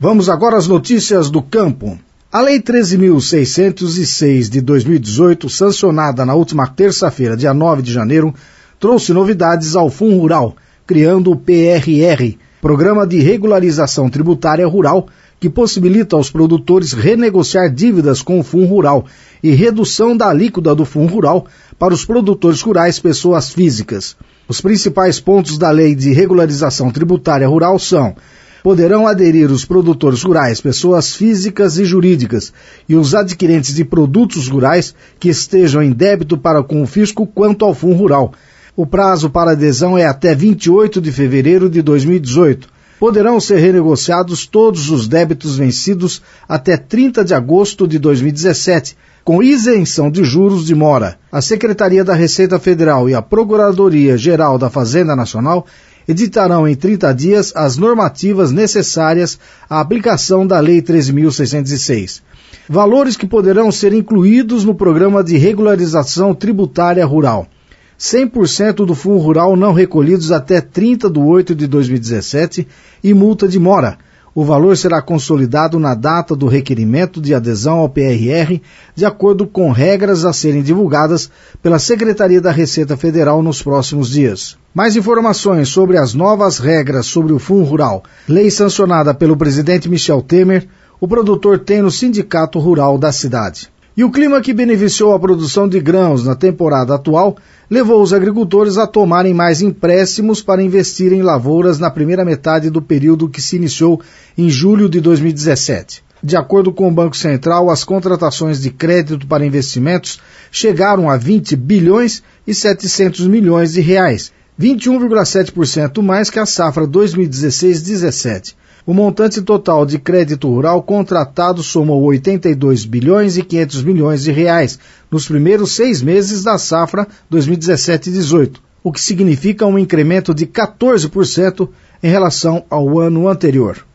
Vamos agora às notícias do campo. A Lei 13.606 de 2018, sancionada na última terça-feira, dia 9 de janeiro, trouxe novidades ao FunRural, criando o PRR, Programa de Regularização Tributária Rural, que possibilita aos produtores renegociar dívidas com o FunRural e redução da alíquota do FunRural para os produtores rurais pessoas físicas. Os principais pontos da Lei de Regularização Tributária Rural são: poderão aderir os produtores rurais, pessoas físicas e jurídicas, e os adquirentes de produtos rurais que estejam em débito para com o fisco quanto ao FunRural. O prazo para adesão é até 28 de fevereiro de 2018. Poderão ser renegociados todos os débitos vencidos até 30 de agosto de 2017, com isenção de juros de mora. A Secretaria da Receita Federal e a Procuradoria-Geral da Fazenda Nacional editarão em 30 dias as normativas necessárias à aplicação da Lei 13.606. Valores que poderão ser incluídos no Programa de Regularização Tributária Rural: 100% do FunRural não recolhidos até 30 de 8 de 2017 e multa de mora. O valor será consolidado na data do requerimento de adesão ao PRR, de acordo com regras a serem divulgadas pela Secretaria da Receita Federal nos próximos dias. Mais informações sobre as novas regras sobre o FunRural, lei sancionada pelo presidente Michel Temer, o produtor tem no Sindicato Rural da cidade. E o clima que beneficiou a produção de grãos na temporada atual levou os agricultores a tomarem mais empréstimos para investir em lavouras na primeira metade do período que se iniciou em julho de 2017. De acordo com o Banco Central, as contratações de crédito para investimentos chegaram a 20 bilhões e 700 milhões de reais, 21,7% mais que a safra 2016-17. O montante total de crédito rural contratado somou 82 bilhões e 500 milhões de reais nos primeiros 6 meses da safra 2017-18, o que significa um incremento de 14% em relação ao ano anterior.